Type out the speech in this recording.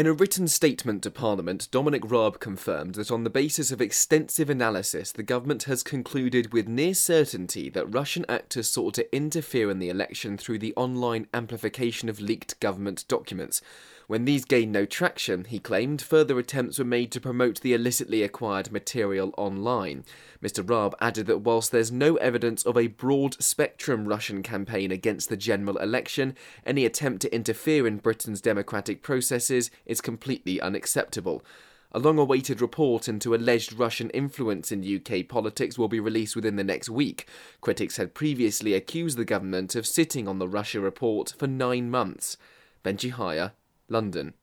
In a written statement to Parliament, Dominic Raab confirmed that on the basis of extensive analysis, the government has concluded with near certainty that Russian actors sought to interfere in the election through the online amplification of leaked government documents. When these gained no traction, he claimed, further attempts were made to promote the illicitly acquired material online. Mr. Raab added that whilst there's no evidence of a broad-spectrum Russian campaign against the general election, any attempt to interfere in Britain's democratic processes is completely unacceptable. A long-awaited report into alleged Russian influence in UK politics will be released within the next week. Critics had previously accused the government of sitting on the Russia report for 9 months. Benji Hire, London.